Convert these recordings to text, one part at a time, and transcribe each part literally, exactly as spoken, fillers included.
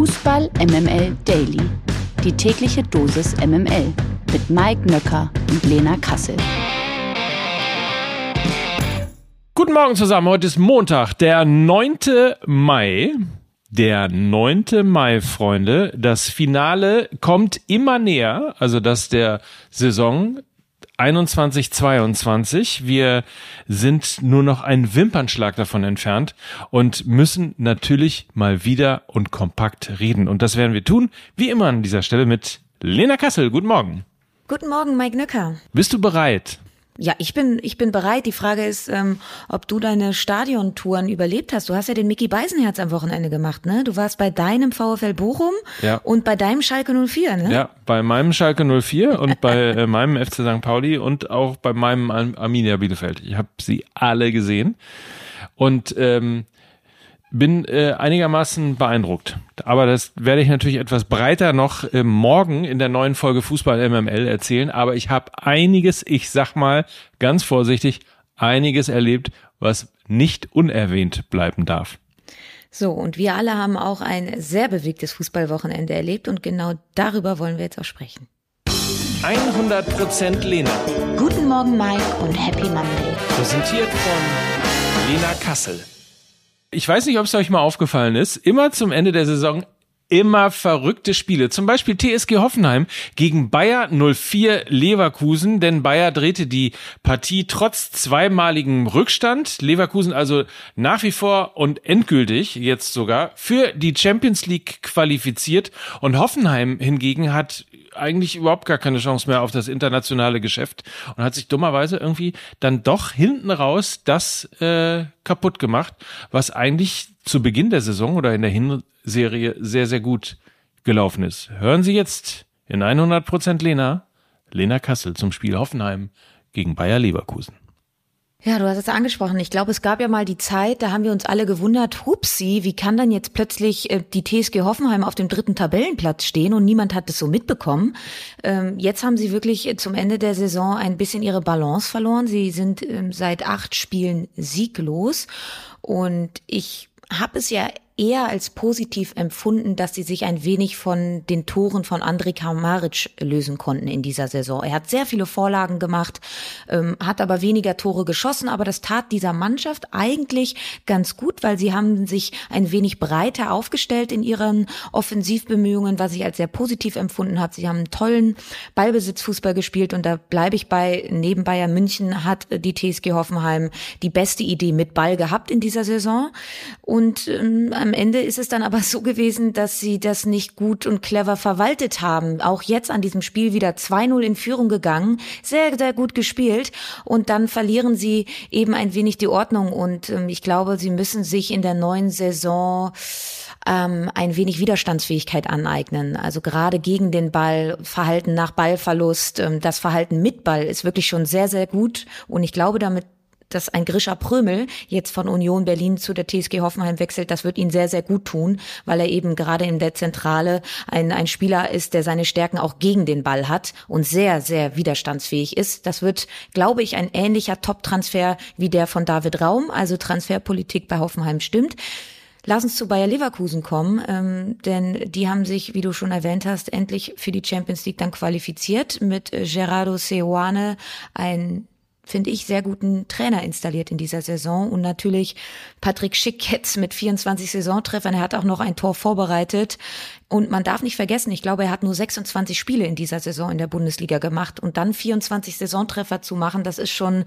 Fußball M M L Daily. Die tägliche Dosis M M L mit Mike Nöcker und Lena Kassel. Guten Morgen zusammen, heute ist Montag, der neunte Mai. Der neunte Mai, Freunde. Das Finale kommt immer näher, also das der Saison einundzwanzig zweiundzwanzig. Wir sind nur noch einen Wimpernschlag davon entfernt und müssen natürlich mal wieder und kompakt reden. Und das werden wir tun, wie immer an dieser Stelle, mit Lena Kassel. Guten Morgen. Guten Morgen, Mike Nöcker. Bist du bereit? Ja, ich bin ich bin bereit. Die Frage ist, ähm, ob du deine Stadiontouren überlebt hast. Du hast ja den Micky Beisenherz am Wochenende gemacht, ne? Du warst bei deinem VfL Bochum ja. und bei deinem Schalke null vier, ne? Ja, bei meinem Schalke null vier und bei äh, meinem F C Sankt Pauli und auch bei meinem Arminia Bielefeld. Ich habe sie alle gesehen und ähm, bin äh, einigermaßen beeindruckt. Aber das werde ich natürlich etwas breiter noch äh, morgen in der neuen Folge Fußball M M L erzählen. Aber ich habe einiges, ich sag mal ganz vorsichtig, einiges erlebt, was nicht unerwähnt bleiben darf. So, und wir alle haben auch ein sehr bewegtes Fußballwochenende erlebt und genau darüber wollen wir jetzt auch sprechen. hundert Prozent Lena. Guten Morgen, Mike, und Happy Monday. Präsentiert von Lena Kassel. Ich weiß nicht, ob es euch mal aufgefallen ist, immer zum Ende der Saison immer verrückte Spiele. Zum Beispiel T S G Hoffenheim gegen Bayer null vier Leverkusen, denn Bayer drehte die Partie trotz zweimaligem Rückstand. Leverkusen also nach wie vor und endgültig jetzt sogar für die Champions League qualifiziert und Hoffenheim hingegen hat eigentlich überhaupt gar keine Chance mehr auf das internationale Geschäft und hat sich dummerweise irgendwie dann doch hinten raus das äh, kaputt gemacht, was eigentlich zu Beginn der Saison oder in der Hinserie sehr, sehr gut gelaufen ist. Hören Sie jetzt in hundert Prozent Lena, Lena Kassel zum Spiel Hoffenheim gegen Bayer Leverkusen. Ja, du hast es angesprochen. Ich glaube, es gab ja mal die Zeit, da haben wir uns alle gewundert, hupsi, wie kann dann jetzt plötzlich äh, die T S G Hoffenheim auf dem dritten Tabellenplatz stehen und niemand hat es so mitbekommen. Ähm, jetzt haben sie wirklich äh, zum Ende der Saison ein bisschen ihre Balance verloren. Sie sind ähm, seit acht Spielen sieglos und ich habe es ja eher als positiv empfunden, dass sie sich ein wenig von den Toren von Andrej Kramaric lösen konnten in dieser Saison. Er hat sehr viele Vorlagen gemacht, ähm, hat aber weniger Tore geschossen, aber das tat dieser Mannschaft eigentlich ganz gut, weil sie haben sich ein wenig breiter aufgestellt in ihren Offensivbemühungen, was ich als sehr positiv empfunden habe. Sie haben einen tollen Ballbesitzfußball gespielt und da bleibe ich bei, neben Bayern München hat die T S G Hoffenheim die beste Idee mit Ball gehabt in dieser Saison und ähm, am Ende ist es dann aber so gewesen, dass sie das nicht gut und clever verwaltet haben. Auch jetzt an diesem Spiel wieder zwei null in Führung gegangen. Sehr, sehr gut gespielt. Und dann verlieren sie eben ein wenig die Ordnung. Und ähm, ich glaube, sie müssen sich in der neuen Saison ähm, ein wenig Widerstandsfähigkeit aneignen. Also gerade gegen den Ball, Verhalten nach Ballverlust, ähm, das Verhalten mit Ball ist wirklich schon sehr, sehr gut. Und ich glaube, damit dass ein Grisha Prömel jetzt von Union Berlin zu der T S G Hoffenheim wechselt, das wird ihn sehr, sehr gut tun, weil er eben gerade in der Zentrale ein, ein Spieler ist, der seine Stärken auch gegen den Ball hat und sehr, sehr widerstandsfähig ist. Das wird, glaube ich, ein ähnlicher Top-Transfer wie der von David Raum, also Transferpolitik bei Hoffenheim stimmt. Lass uns zu Bayer Leverkusen kommen, ähm, denn die haben sich, wie du schon erwähnt hast, endlich für die Champions League dann qualifiziert mit Gerardo Seoane, ein finde ich, sehr guten Trainer installiert in dieser Saison und natürlich Patrick Schick jetzt mit vierundzwanzig Saisontreffern, er hat auch noch ein Tor vorbereitet und man darf nicht vergessen, ich glaube, er hat nur sechsundzwanzig Spiele in dieser Saison in der Bundesliga gemacht und dann vierundzwanzig Saisontreffer zu machen, das ist schon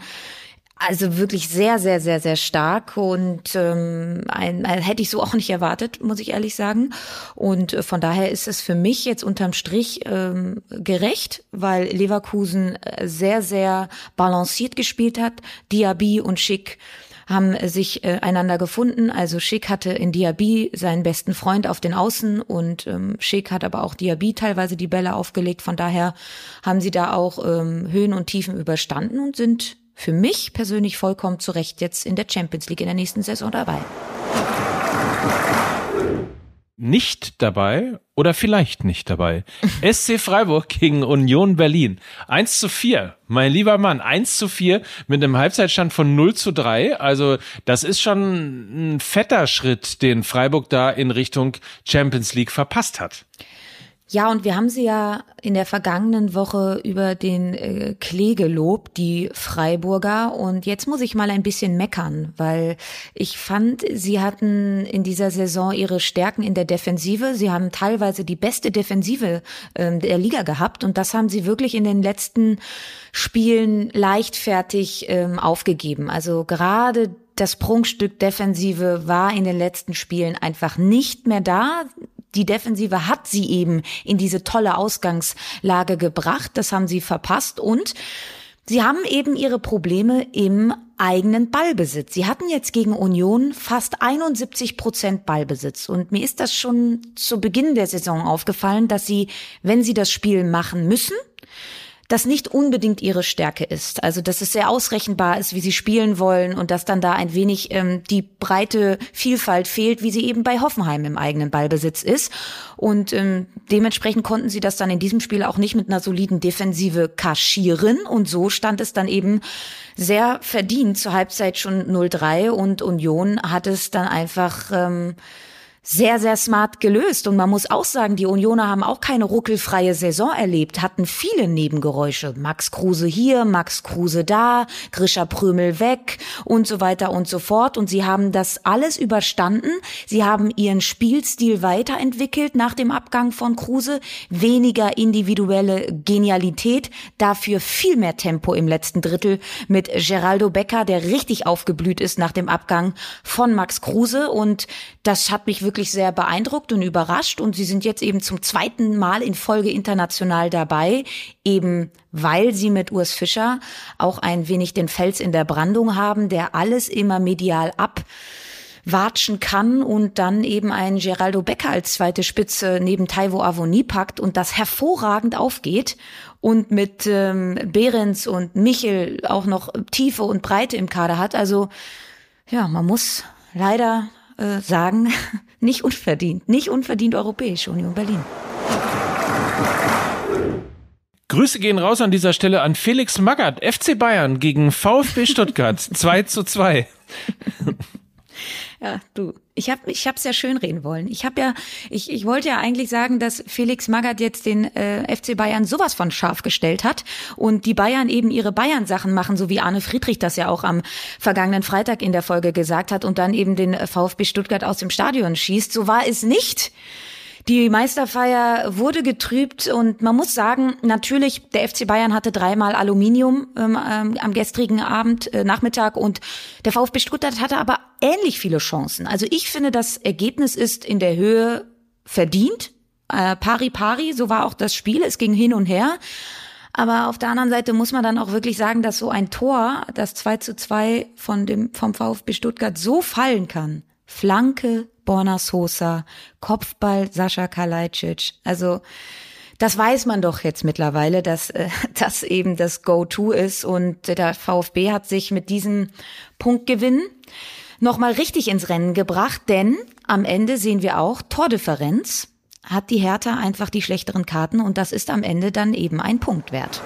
also wirklich sehr, sehr, sehr, sehr stark und ähm, ein, ein, hätte ich so auch nicht erwartet, muss ich ehrlich sagen. Und äh, von daher ist es für mich jetzt unterm Strich ähm, gerecht, weil Leverkusen sehr, sehr balanciert gespielt hat. Diaby und Schick haben sich äh, einander gefunden. Also Schick hatte in Diaby seinen besten Freund auf den Außen und ähm, Schick hat aber auch Diaby teilweise die Bälle aufgelegt. Von daher haben sie da auch ähm, Höhen und Tiefen überstanden und sind für mich persönlich vollkommen zu Recht jetzt in der Champions League in der nächsten Saison dabei. nicht dabei oder vielleicht nicht dabei. S C Freiburg gegen Union Berlin. eins zu vier, mein lieber Mann, eins zu vier mit einem Halbzeitstand von null zu drei. Also das ist schon ein fetter Schritt, den Freiburg da in Richtung Champions League verpasst hat. Ja, und wir haben sie ja in der vergangenen Woche über den äh, Klee gelobt, die Freiburger. Und jetzt muss ich mal ein bisschen meckern, weil ich fand, sie hatten in dieser Saison ihre Stärken in der Defensive. Sie haben teilweise die beste Defensive äh, der Liga gehabt. Und das haben sie wirklich in den letzten Spielen leichtfertig ähm, aufgegeben. Also gerade das Prunkstück Defensive war in den letzten Spielen einfach nicht mehr da. Die Defensive hat sie eben in diese tolle Ausgangslage gebracht. Das haben sie verpasst und sie haben eben ihre Probleme im eigenen Ballbesitz. Sie hatten jetzt gegen Union fast einundsiebzig Prozent Ballbesitz und mir ist das schon zu Beginn der Saison aufgefallen, dass sie, wenn sie das Spiel machen müssen, das nicht unbedingt ihre Stärke ist. Also dass es sehr ausrechenbar ist, wie sie spielen wollen und dass dann da ein wenig ähm, die breite Vielfalt fehlt, wie sie eben bei Hoffenheim im eigenen Ballbesitz ist. Und ähm, dementsprechend konnten sie das dann in diesem Spiel auch nicht mit einer soliden Defensive kaschieren. Und so stand es dann eben sehr verdient zur Halbzeit schon null drei und Union hat es dann einfach ähm, sehr, sehr smart gelöst. Und man muss auch sagen, die Unioner haben auch keine ruckelfreie Saison erlebt, hatten viele Nebengeräusche. Max Kruse hier, Max Kruse da, Grisha Prömel weg und so weiter und so fort. Und sie haben das alles überstanden. Sie haben ihren Spielstil weiterentwickelt nach dem Abgang von Kruse. Weniger individuelle Genialität, dafür viel mehr Tempo im letzten Drittel mit Geraldo Becker, der richtig aufgeblüht ist nach dem Abgang von Max Kruse. Und das hat mich wirklich sehr beeindruckt und überrascht und sie sind jetzt eben zum zweiten Mal in Folge international dabei, eben weil sie mit Urs Fischer auch ein wenig den Fels in der Brandung haben, der alles immer medial abwatschen kann und dann eben einen Geraldo Becker als zweite Spitze neben Taiwo Avoni packt und das hervorragend aufgeht und mit ähm, Behrens und Michel auch noch Tiefe und Breite im Kader hat. Also ja, man muss leider äh, sagen, nicht unverdient, nicht unverdient europäisch, Union Berlin. Grüße gehen raus an dieser Stelle an Felix Magath, F C Bayern gegen VfB Stuttgart, zwei zu zwei. Ja, du, ich habe ich hab's ja schön reden wollen. Ich habe ja, ich, ich wollte ja eigentlich sagen, dass Felix Magath jetzt den äh, F C Bayern sowas von scharf gestellt hat und die Bayern eben ihre Bayern-Sachen machen, so wie Arne Friedrich das ja auch am vergangenen Freitag in der Folge gesagt hat und dann eben den VfB Stuttgart aus dem Stadion schießt. So war es nicht. Die Meisterfeier wurde getrübt und man muss sagen, natürlich, der F C Bayern hatte dreimal Aluminium ähm, ähm, am gestrigen Abend, äh, Nachmittag und der VfB Stuttgart hatte aber ähnlich viele Chancen. Also ich finde, das Ergebnis ist in der Höhe verdient. Äh, pari pari, so war auch das Spiel, es ging hin und her. Aber auf der anderen Seite muss man dann auch wirklich sagen, dass so ein Tor, das zwei zu zwei von dem, vom VfB Stuttgart so fallen kann. Flanke, Borna Sosa, Kopfball, Sascha Kalajdzic. Also das weiß man doch jetzt mittlerweile, dass äh, das eben das Go-To ist. Und der VfB hat sich mit diesem Punktgewinn nochmal richtig ins Rennen gebracht. Denn am Ende sehen wir auch, Tordifferenz hat die Hertha einfach die schlechteren Karten. Und das ist am Ende dann eben ein Punkt wert.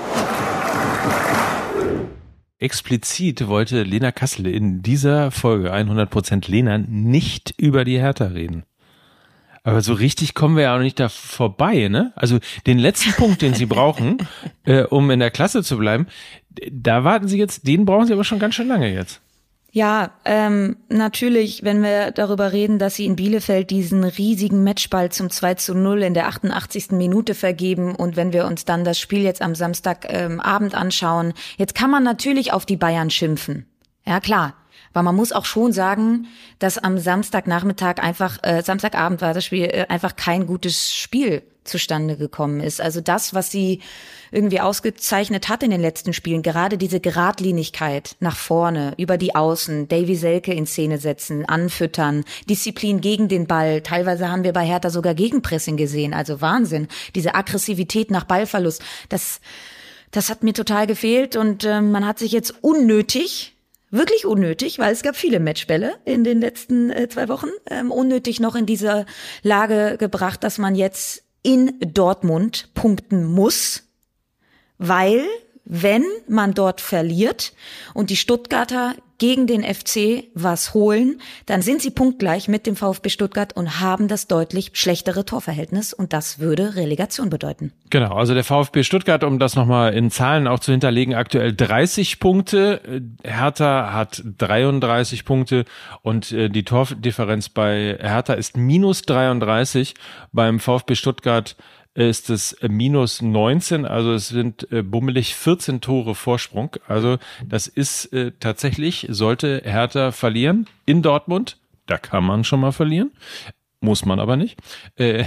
Explizit wollte Lena Kassel in dieser Folge hundert Prozent Lena nicht über die Hertha reden. Aber so richtig kommen wir ja auch nicht da vorbei, ne? Also den letzten Punkt, den sie brauchen, äh, um in der Klasse zu bleiben, da warten sie jetzt, den brauchen sie aber schon ganz schön lange jetzt. Ja, ähm, natürlich, wenn wir darüber reden, dass sie in Bielefeld diesen riesigen Matchball zum zwei zu null in der achtundachtzigsten Minute vergeben und wenn wir uns dann das Spiel jetzt am Samstagabend ähm, anschauen, jetzt kann man natürlich auf die Bayern schimpfen. Ja, klar. Aber man muss auch schon sagen, dass am Samstagnachmittag einfach, äh, Samstagabend war das Spiel, äh, einfach kein gutes Spiel zustande gekommen ist. Also das, was sie irgendwie ausgezeichnet hat in den letzten Spielen, gerade diese Geradlinigkeit nach vorne, über die Außen, Davy Selke in Szene setzen, anfüttern, Disziplin gegen den Ball. Teilweise haben wir bei Hertha sogar Gegenpressing gesehen. Also Wahnsinn. Diese Aggressivität nach Ballverlust, das, das hat mir total gefehlt und äh, man hat sich jetzt unnötig wirklich unnötig, weil es gab viele Matchbälle in den letzten äh, zwei Wochen. Ähm, unnötig noch in diese Lage gebracht, dass man jetzt in Dortmund punkten muss, weil wenn man dort verliert und die Stuttgarter gegen den F C was holen, dann sind sie punktgleich mit dem VfB Stuttgart und haben das deutlich schlechtere Torverhältnis und das würde Relegation bedeuten. Genau, also der VfB Stuttgart, um das nochmal in Zahlen auch zu hinterlegen, aktuell dreißig Punkte, Hertha hat dreiunddreißig Punkte und die Tordifferenz bei Hertha ist minus dreiunddreißig, beim VfB Stuttgart ist es minus neunzehn, also es sind äh, bummelig vierzehn Tore Vorsprung. Also das ist äh, tatsächlich, sollte Hertha verlieren in Dortmund, da kann man schon mal verlieren, muss man aber nicht. Äh,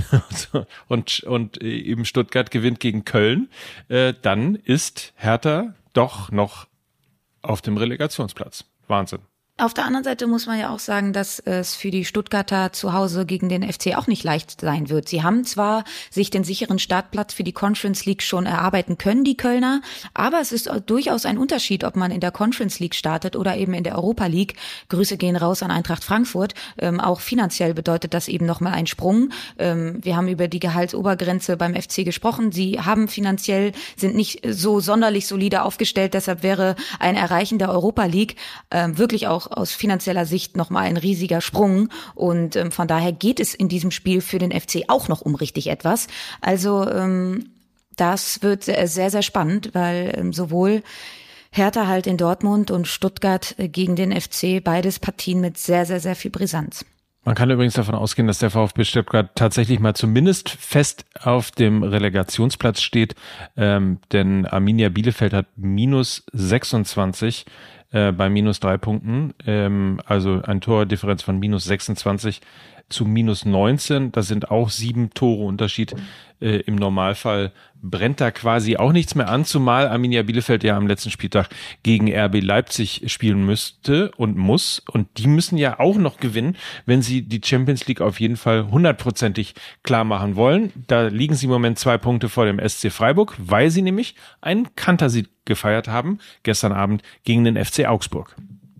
und und eben Stuttgart gewinnt gegen Köln, äh, dann ist Hertha doch noch auf dem Relegationsplatz. Wahnsinn. Auf der anderen Seite muss man ja auch sagen, dass es für die Stuttgarter zu Hause gegen den F C auch nicht leicht sein wird. Sie haben zwar sich den sicheren Startplatz für die Conference League schon erarbeiten können, die Kölner, aber es ist durchaus ein Unterschied, ob man in der Conference League startet oder eben in der Europa League. Grüße gehen raus an Eintracht Frankfurt. Ähm, auch finanziell bedeutet das eben nochmal ein Sprung. Ähm, wir haben über die Gehaltsobergrenze beim F C gesprochen. Sie haben finanziell, sind nicht so sonderlich solide aufgestellt, deshalb wäre ein Erreichen der Europa League ähm, wirklich auch aus finanzieller Sicht nochmal ein riesiger Sprung und ähm, von daher geht es in diesem Spiel für den F C auch noch um richtig etwas. Also ähm, das wird sehr, sehr spannend, weil ähm, sowohl Hertha halt in Dortmund und Stuttgart äh, gegen den F C, beides Partien mit sehr, sehr, sehr viel Brisanz. Man kann übrigens davon ausgehen, dass der VfB Stuttgart tatsächlich mal zumindest fest auf dem Relegationsplatz steht, ähm, denn Arminia Bielefeld hat minus sechsundzwanzig äh, bei minus drei Punkten, ähm, also ein Tordifferenz von minus sechsundzwanzig zu minus neunzehn, das sind auch sieben Tore Unterschied. Äh, im Normalfall brennt da quasi auch nichts mehr an, zumal Arminia Bielefeld ja am letzten Spieltag gegen R B Leipzig spielen müsste und muss und die müssen ja auch noch gewinnen, wenn sie die Champions League auf jeden Fall hundertprozentig klar machen wollen. Da liegen sie im Moment zwei Punkte vor dem S C Freiburg, weil sie nämlich einen Kantersieg gefeiert haben, gestern Abend gegen den F C Augsburg.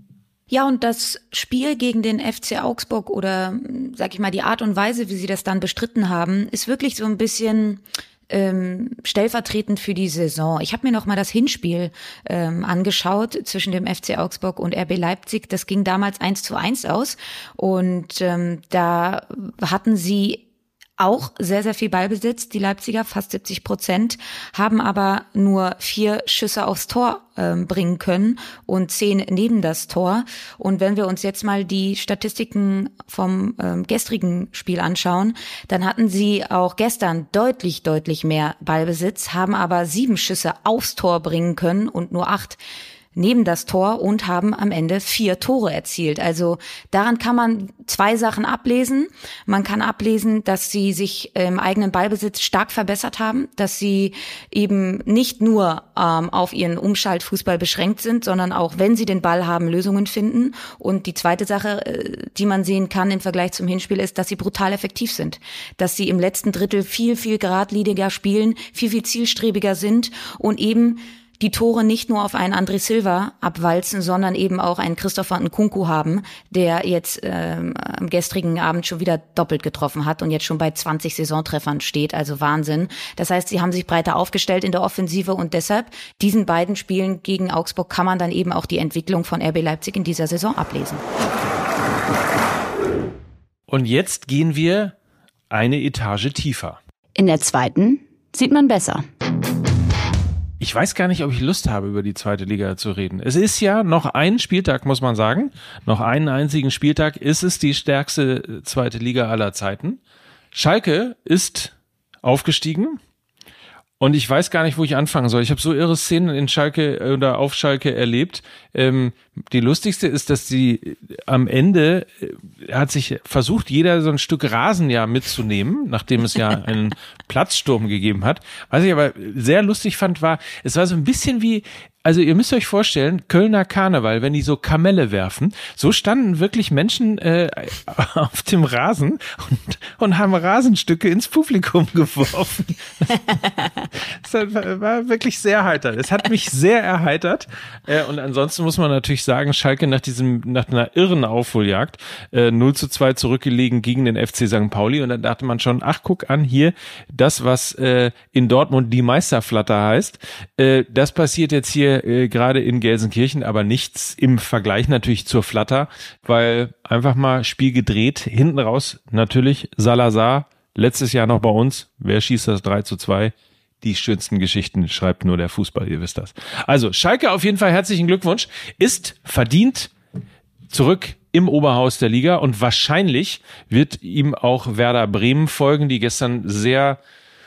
Ja, und das Spiel gegen den F C Augsburg oder, sag ich mal, die Art und Weise, wie sie das dann bestritten haben, ist wirklich so ein bisschen ähm, stellvertretend für die Saison. Ich habe mir noch mal das Hinspiel ähm, angeschaut zwischen dem F C Augsburg und R B Leipzig. Das ging damals eins zu eins aus und ähm, da hatten sie auch sehr, sehr viel Ballbesitz, die Leipziger, fast siebzig Prozent, haben aber nur vier Schüsse aufs Tor ähm, bringen können und zehn neben das Tor. Und wenn wir uns jetzt mal die Statistiken vom ähm, gestrigen Spiel anschauen, dann hatten sie auch gestern deutlich, deutlich mehr Ballbesitz, haben aber sieben Schüsse aufs Tor bringen können und nur acht neben das Tor und haben am Ende vier Tore erzielt. Also daran kann man zwei Sachen ablesen. Man kann ablesen, dass sie sich im eigenen Ballbesitz stark verbessert haben, dass sie eben nicht nur ähm, auf ihren Umschaltfußball beschränkt sind, sondern auch, wenn sie den Ball haben, Lösungen finden. Und die zweite Sache, äh, die man sehen kann im Vergleich zum Hinspiel, ist, dass sie brutal effektiv sind. Dass sie im letzten Drittel viel, viel geradliniger spielen, viel, viel zielstrebiger sind und eben die Tore nicht nur auf einen André Silva abwalzen, sondern eben auch einen Christopher Nkunku haben, der jetzt ähm, am gestrigen Abend schon wieder doppelt getroffen hat und jetzt schon bei zwanzig Saisontreffern steht, also Wahnsinn. Das heißt, sie haben sich breiter aufgestellt in der Offensive und deshalb diesen beiden Spielen gegen Augsburg kann man dann eben auch die Entwicklung von R B Leipzig in dieser Saison ablesen. Und jetzt gehen wir eine Etage tiefer. In der zweiten sieht man besser. Ich weiß gar nicht, ob ich Lust habe, über die zweite Liga zu reden. Es ist ja noch ein Spieltag, muss man sagen. Noch einen einzigen Spieltag ist es die stärkste zweite Liga aller Zeiten. Schalke ist aufgestiegen. Und ich weiß gar nicht, wo ich anfangen soll. Ich habe so irre Szenen in Schalke oder auf Schalke erlebt. Ähm, die lustigste ist, dass sie am Ende äh, hat sich versucht, jeder so ein Stück Rasen ja mitzunehmen, nachdem es ja einen Platzsturm gegeben hat. Was ich aber sehr lustig fand, war, es war so ein bisschen wie, also ihr müsst euch vorstellen, Kölner Karneval, wenn die so Kamelle werfen, so standen wirklich Menschen äh, auf dem Rasen und, und haben Rasenstücke ins Publikum geworfen. Das war wirklich sehr heiter. Es hat mich sehr erheitert. Äh, und ansonsten muss man natürlich sagen, Schalke nach diesem, nach einer irren Aufholjagd, äh, null zu zwei zurückgelegen gegen den F C Sankt Pauli, und dann dachte man schon, ach, guck an, hier, das, was äh, in Dortmund die Meisterflatter heißt, äh, das passiert jetzt hier äh, gerade in Gelsenkirchen, aber nichts im Vergleich natürlich zur Flatter, weil einfach mal Spiel gedreht, hinten raus natürlich Salazar, letztes Jahr noch bei uns, wer schießt das drei zu zwei? Die schönsten Geschichten schreibt nur der Fußball, ihr wisst das. Also Schalke auf jeden Fall herzlichen Glückwunsch, ist verdient zurück im Oberhaus der Liga, und wahrscheinlich wird ihm auch Werder Bremen folgen, die gestern sehr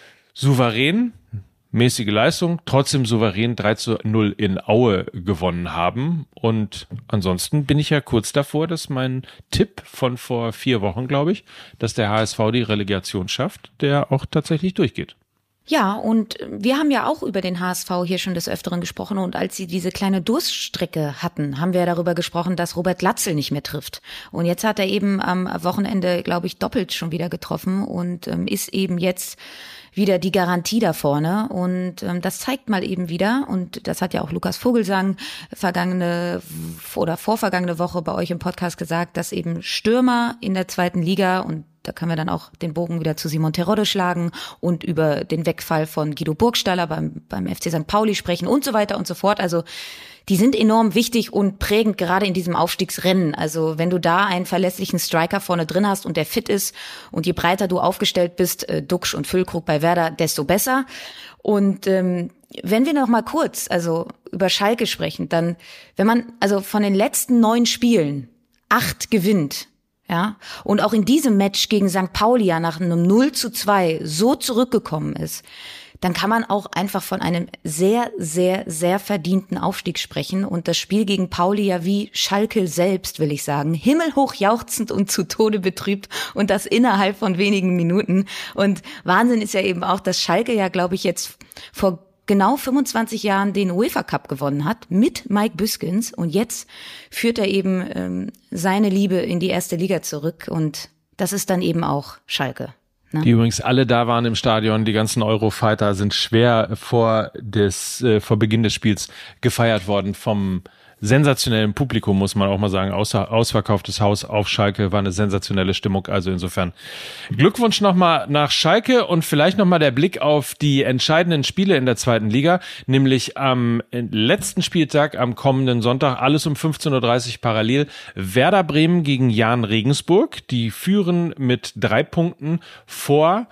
souverän, mäßige Leistung, trotzdem souverän drei zu null in Aue gewonnen haben. Und ansonsten bin ich ja kurz davor, dass mein Tipp von vor vier Wochen, glaube ich, dass der H S V die Relegation schafft, der auch tatsächlich durchgeht. Ja, und wir haben ja auch über den H S V hier schon des Öfteren gesprochen, und als sie diese kleine Durststrecke hatten, haben wir darüber gesprochen, dass Robert Glatzel nicht mehr trifft. Und jetzt hat er eben am Wochenende, glaube ich, doppelt schon wieder getroffen und ähm, ist eben jetzt wieder die Garantie da vorne, und ähm, das zeigt mal eben wieder, und das hat ja auch Lukas Vogelsang vergangene oder vorvergangene Woche bei euch im Podcast gesagt, dass eben Stürmer in der zweiten Liga, und da können wir dann auch den Bogen wieder zu Simon Terodde schlagen und über den Wegfall von Guido Burgstaller beim, beim F C Sankt Pauli sprechen und so weiter und so fort. Also die sind enorm wichtig und prägend, gerade in diesem Aufstiegsrennen. Also wenn du da einen verlässlichen Striker vorne drin hast und der fit ist, und je breiter du aufgestellt bist, äh, Duxch und Füllkrug bei Werder, desto besser. Und ähm, wenn wir noch mal kurz also über Schalke sprechen, dann, wenn man also von den letzten neun Spielen acht gewinnt, ja, und auch in diesem Match gegen Sankt Pauli ja nach einem null zu zwei so zurückgekommen ist, dann kann man auch einfach von einem sehr, sehr, sehr verdienten Aufstieg sprechen. Und das Spiel gegen Pauli ja wie Schalke selbst, will ich sagen, himmelhoch jauchzend und zu Tode betrübt, und das innerhalb von wenigen Minuten. Und Wahnsinn ist ja eben auch, dass Schalke ja, glaube ich, jetzt vor genau fünfundzwanzig Jahren den UEFA Cup gewonnen hat mit Mike Büskens, und jetzt führt er eben ähm, seine Liebe in die erste Liga zurück, und das ist dann eben auch Schalke. Ne? Die übrigens alle da waren im Stadion, die ganzen Eurofighter sind schwer vor des äh, vor Beginn des Spiels gefeiert worden vom sensationellen Publikum, muss man auch mal sagen. Außer ausverkauftes Haus auf Schalke, war eine sensationelle Stimmung. Also insofern Glückwunsch nochmal nach Schalke, und vielleicht nochmal der Blick auf die entscheidenden Spiele in der zweiten Liga, nämlich am letzten Spieltag, am kommenden Sonntag, alles um fünfzehn Uhr dreißig parallel. Werder Bremen gegen Jahn Regensburg. Die führen mit drei Punkten vor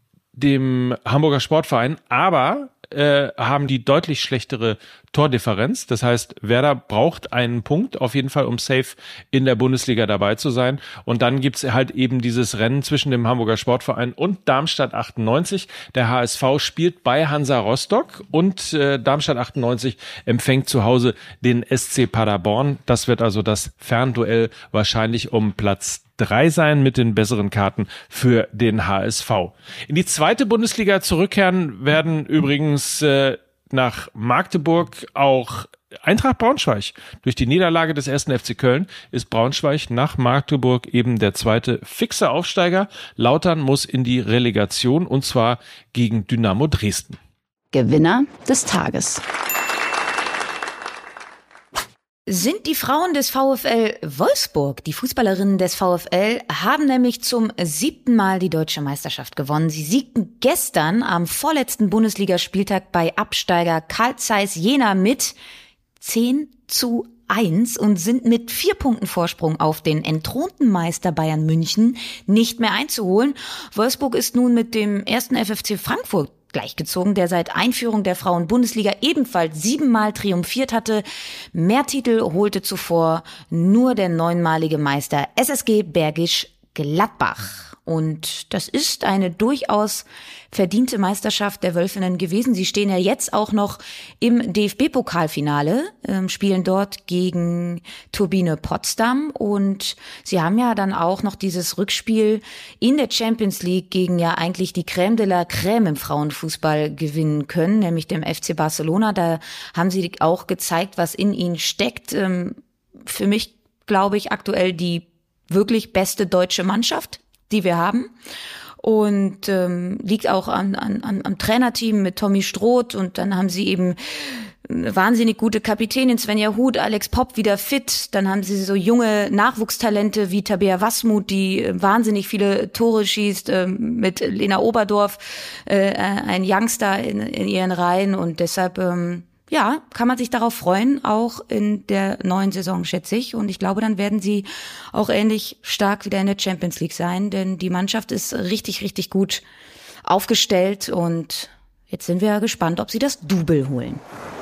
dem Hamburger Sportverein, aber äh, haben die deutlich schlechtere Tordifferenz. Das heißt, Werder braucht einen Punkt auf jeden Fall, um safe in der Bundesliga dabei zu sein. Und dann gibt's halt eben dieses Rennen zwischen dem Hamburger Sportverein und Darmstadt achtundneunzig. Der H S V spielt bei Hansa Rostock, und äh, Darmstadt achtundneunzig empfängt zu Hause den S C Paderborn. Das wird also das Fernduell wahrscheinlich um Platz drei sein, mit den besseren Karten für den H S V. In die zweite Bundesliga zurückkehren werden übrigens äh, nach Magdeburg auch Eintracht Braunschweig. Durch die Niederlage des ersten F C Köln ist Braunschweig nach Magdeburg eben der zweite fixe Aufsteiger. Lautern muss in die Relegation, und zwar gegen Dynamo Dresden. Gewinner des Tages. Sind die Frauen des VfL Wolfsburg. Die Fußballerinnen des VfL haben nämlich zum siebten Mal die deutsche Meisterschaft gewonnen. Sie siegten gestern am vorletzten Bundesligaspieltag bei Absteiger Carl Zeiss Jena mit zehn zu eins und sind mit vier Punkten Vorsprung auf den entthronten Meister Bayern München nicht mehr einzuholen. Wolfsburg ist nun mit dem ersten F F C Frankfurt gleichgezogen, der seit Einführung der Frauen-Bundesliga ebenfalls siebenmal triumphiert hatte. Mehr Titel holte zuvor nur der neunmalige Meister S S G Bergisch Gladbach. Und das ist eine durchaus verdiente Meisterschaft der Wölfinnen gewesen. Sie stehen ja jetzt auch noch im D F B-Pokalfinale, ähm, spielen dort gegen Turbine Potsdam, und sie haben ja dann auch noch dieses Rückspiel in der Champions League gegen ja eigentlich die Crème de la Crème im Frauenfußball gewinnen können, nämlich dem F C Barcelona. Da haben sie auch gezeigt, was in ihnen steckt. Ähm, für mich, glaube ich, aktuell die wirklich beste deutsche Mannschaft, die wir haben, und ähm, liegt auch an, an, am Trainerteam mit Tommy Stroth, und dann haben sie eben eine wahnsinnig gute Kapitänin, Svenja Huth, Alex Popp wieder fit. Dann haben sie so junge Nachwuchstalente wie Tabea Wasmuth, die wahnsinnig viele Tore schießt, mit Lena Oberdorf, ein Youngster in, in ihren Reihen. Und deshalb, ja, kann man sich darauf freuen, auch in der neuen Saison, schätze ich. Und ich glaube, dann werden sie auch ähnlich stark wieder in der Champions League sein, denn die Mannschaft ist richtig, richtig gut aufgestellt. Und jetzt sind wir gespannt, ob sie das Double holen.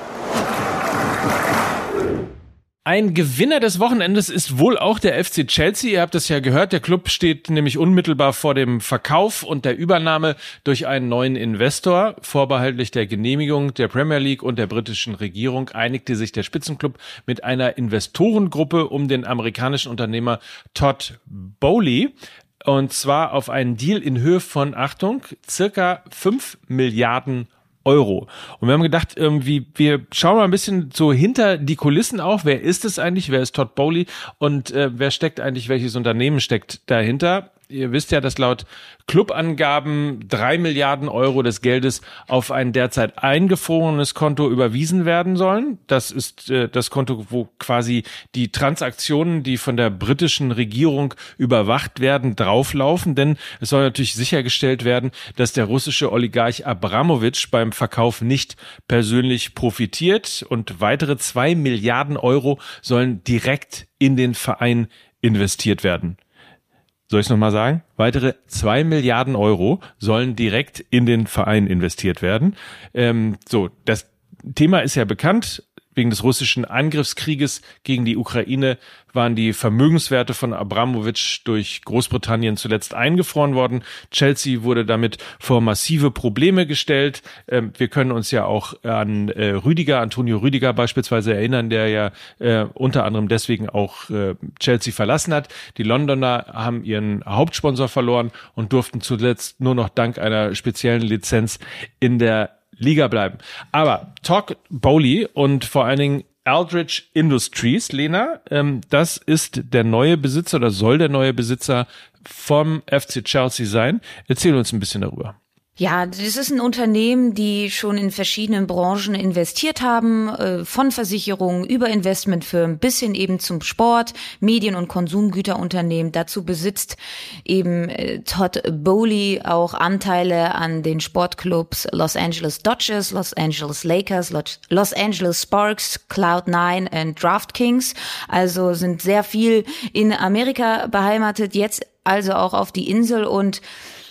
Ein Gewinner des Wochenendes ist wohl auch der F C Chelsea. Ihr habt es ja gehört, der Club steht nämlich unmittelbar vor dem Verkauf und der Übernahme durch einen neuen Investor. Vorbehaltlich der Genehmigung der Premier League und der britischen Regierung einigte sich der Spitzenclub mit einer Investorengruppe um den amerikanischen Unternehmer Todd Boehly. Und zwar auf einen Deal in Höhe von, Achtung, circa fünf Milliarden Euro. Und wir haben gedacht, irgendwie, wir schauen mal ein bisschen so hinter die Kulissen auch. Wer ist es eigentlich? Wer ist Todd Boehly? Und äh, wer steckt eigentlich, welches Unternehmen steckt dahinter? Ihr wisst ja, dass laut Clubangaben drei Milliarden Euro des Geldes auf ein derzeit eingefrorenes Konto überwiesen werden sollen. Das ist äh, das Konto, wo quasi die Transaktionen, die von der britischen Regierung überwacht werden, drauflaufen. Denn es soll natürlich sichergestellt werden, dass der russische Oligarch Abramowitsch beim Verkauf nicht persönlich profitiert. Und weitere zwei Milliarden Euro sollen direkt in den Verein investiert werden. Soll ich es nochmal sagen? Weitere zwei Milliarden Euro sollen direkt in den Verein investiert werden. Ähm, so, das Thema ist ja bekannt. Wegen des russischen Angriffskrieges gegen die Ukraine waren die Vermögenswerte von Abramowitsch durch Großbritannien zuletzt eingefroren worden. Chelsea wurde damit vor massive Probleme gestellt. Ähm, wir können uns ja auch an äh, Rüdiger, Antonio Rüdiger beispielsweise erinnern, der ja äh, unter anderem deswegen auch äh, Chelsea verlassen hat. Die Londoner haben ihren Hauptsponsor verloren und durften zuletzt nur noch dank einer speziellen Lizenz in der Liga bleiben. Aber Todd Boehly und vor allen Dingen Aldridge Industries, Lena, ähm, das ist der neue Besitzer oder soll der neue Besitzer vom F C Chelsea sein. Erzähl uns ein bisschen darüber. Ja, das ist ein Unternehmen, die schon in verschiedenen Branchen investiert haben, von Versicherungen über Investmentfirmen bis hin eben zum Sport, Medien- und Konsumgüterunternehmen. Dazu besitzt eben Todd Boehly auch Anteile an den Sportclubs Los Angeles Dodgers, Los Angeles Lakers, Los Angeles Sparks, Cloud nine und DraftKings. Also sind sehr viel in Amerika beheimatet, jetzt also auch auf die Insel. Und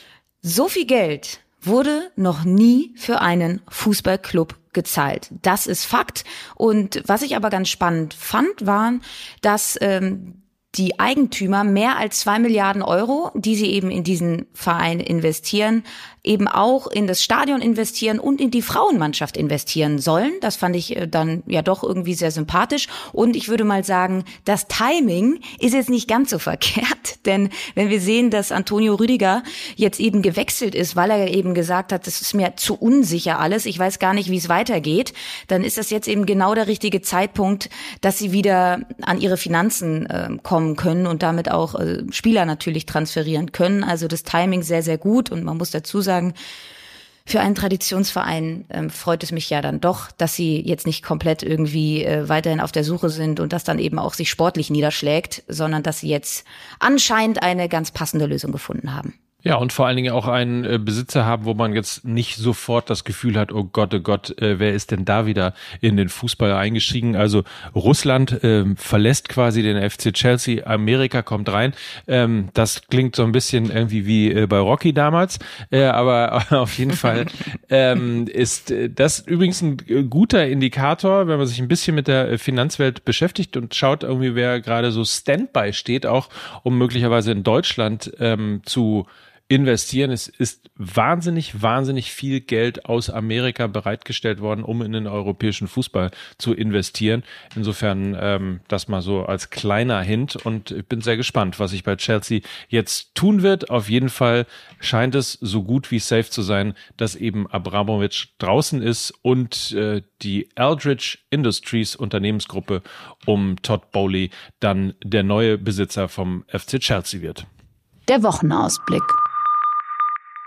so viel Geld wurde noch nie für einen Fußballclub gezahlt. Das ist Fakt. Und was ich aber ganz spannend fand, waren, dass ähm, die Eigentümer mehr als zwei Milliarden Euro, die sie eben in diesen Verein investieren, eben auch in das Stadion investieren und in die Frauenmannschaft investieren sollen. Das fand ich dann ja doch irgendwie sehr sympathisch. Und ich würde mal sagen, das Timing ist jetzt nicht ganz so verkehrt. Denn wenn wir sehen, dass Antonio Rüdiger jetzt eben gewechselt ist, weil er eben gesagt hat, das ist mir zu unsicher alles, ich weiß gar nicht, wie es weitergeht, dann ist das jetzt eben genau der richtige Zeitpunkt, dass sie wieder an ihre Finanzen äh, kommen können und damit auch äh, Spieler natürlich transferieren können. Also das Timing sehr, sehr gut. Und man muss dazu sagen, sagen, für einen Traditionsverein ähm, freut es mich ja dann doch, dass sie jetzt nicht komplett irgendwie äh, weiterhin auf der Suche sind und das dann eben auch sich sportlich niederschlägt, sondern dass sie jetzt anscheinend eine ganz passende Lösung gefunden haben. Ja, und vor allen Dingen auch einen äh, Besitzer haben, wo man jetzt nicht sofort das Gefühl hat, oh Gott, oh Gott, äh, wer ist denn da wieder in den Fußball eingestiegen? Also Russland äh, verlässt quasi den F C Chelsea, Amerika kommt rein. Ähm, das klingt so ein bisschen irgendwie wie äh, bei Rocky damals, äh, aber auf jeden Fall ähm, ist äh, das übrigens ein äh, guter Indikator, wenn man sich ein bisschen mit der Finanzwelt beschäftigt und schaut irgendwie, wer gerade so Standby steht, auch um möglicherweise in Deutschland ähm, zu investieren. Es ist wahnsinnig, wahnsinnig viel Geld aus Amerika bereitgestellt worden, um in den europäischen Fußball zu investieren. Insofern ähm, das mal so als kleiner Hint und ich bin sehr gespannt, was sich bei Chelsea jetzt tun wird. Auf jeden Fall scheint es so gut wie safe zu sein, dass eben Abramowitsch draußen ist und äh, die Aldridge Industries Unternehmensgruppe um Todd Boehly dann der neue Besitzer vom F C Chelsea wird. Der Wochenausblick.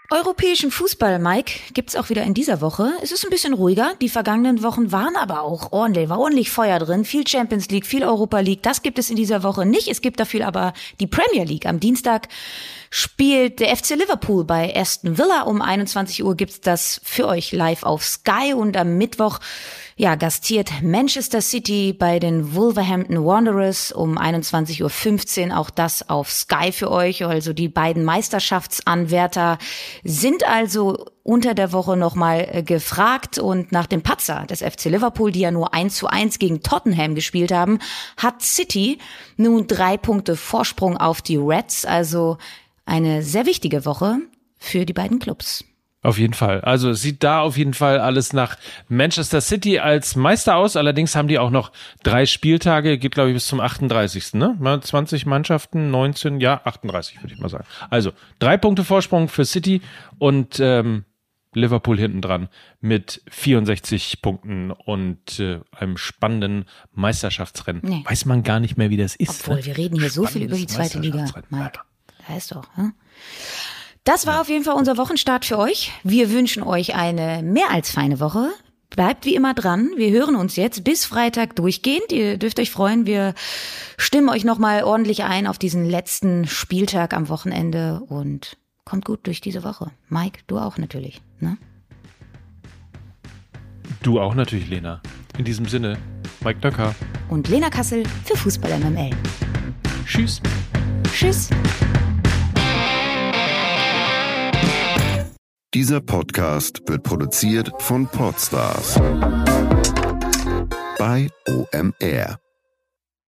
Europäischen Fußball, Mike, gibt's auch wieder in dieser Woche. Es ist ein bisschen ruhiger. Die vergangenen Wochen waren aber auch ordentlich, war ordentlich Feuer drin. Viel Champions League, viel Europa League. Das gibt es in dieser Woche nicht. Es gibt dafür aber die Premier League. Am Dienstag spielt der F C Liverpool bei Aston Villa. Um einundzwanzig Uhr gibt's das für euch live auf Sky. Und am Mittwoch, ja, gastiert Manchester City bei den Wolverhampton Wanderers um einundzwanzig Uhr fünfzehn. Auch das auf Sky für euch. Also die beiden Meisterschaftsanwärter sind also unter der Woche nochmal gefragt, und nach dem Patzer des F C Liverpool, die ja nur eins zu eins gegen Tottenham gespielt haben, hat City nun drei Punkte Vorsprung auf die Reds, also eine sehr wichtige Woche für die beiden Clubs. Auf jeden Fall. Also es sieht da auf jeden Fall alles nach Manchester City als Meister aus. Allerdings haben die auch noch drei Spieltage, geht glaube ich bis zum achtunddreißigsten Ne? Mal zwanzig Mannschaften, neunzehn, ja achtunddreißig würde ich mal sagen. Also drei Punkte Vorsprung für City und ähm, Liverpool hinten dran mit vierundsechzig Punkten und äh, einem spannenden Meisterschaftsrennen. Nee. Weiß man gar nicht mehr, wie das ist. Obwohl, ne? Wir reden hier so viel über die zweite Liga, Mike. Da ist doch, hm? Das war auf jeden Fall unser Wochenstart für euch. Wir wünschen euch eine mehr als feine Woche. Bleibt wie immer dran. Wir hören uns jetzt bis Freitag durchgehend. Ihr dürft euch freuen. Wir stimmen euch nochmal ordentlich ein auf diesen letzten Spieltag am Wochenende und kommt gut durch diese Woche. Mike, du auch natürlich, ne? Du auch natürlich, Lena. In diesem Sinne, Mike Nöcker. Und Lena Kassel für Fußball M M L. Tschüss. Tschüss. Dieser Podcast wird produziert von Podstars bei O M R.